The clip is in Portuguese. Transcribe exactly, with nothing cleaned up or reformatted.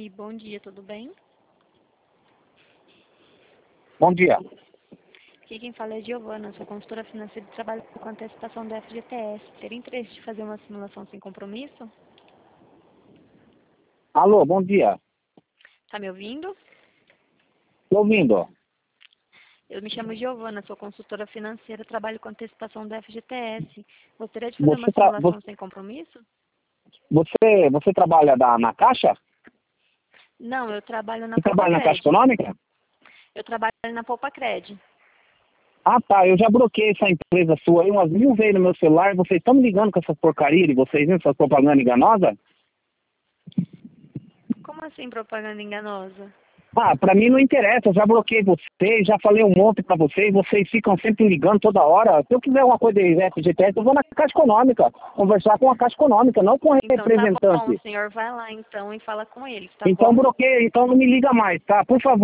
Oi, bom dia, tudo bem? Bom dia. Aqui quem fala é Giovana, sou consultora financeira de trabalho com antecipação do F G T S. Teria interesse de fazer uma simulação sem compromisso? Alô, bom dia. Tá me ouvindo? Tô ouvindo. Eu me chamo Giovana, sou consultora financeira, trabalho com antecipação do F G T S. Gostaria de fazer uma Você, tra simulação você, sem compromisso? você, você trabalha da, na Caixa? Não, eu trabalho na Você Poupa trabalha na Caixa Cred. Econômica? Eu trabalho na Poupa Cred. Ah, tá. Eu já bloqueei essa empresa sua aí umas mil vezes no meu celular. Vocês estão me ligando com essa porcaria de vocês, hein? Essa propaganda enganosa? Como assim propaganda enganosa? Ah, pra mim não interessa. Eu já bloqueei vocês, já falei um monte pra vocês. Vocês ficam sempre ligando toda hora. Se eu quiser uma coisa de F G T S, eu vou na Caixa Econômica. Conversar com a Caixa Econômica, não com o Então tá bom, representante. o senhor vai lá então e fala com eles, tá Então bom? bloqueia, então não me liga mais, tá? Por favor.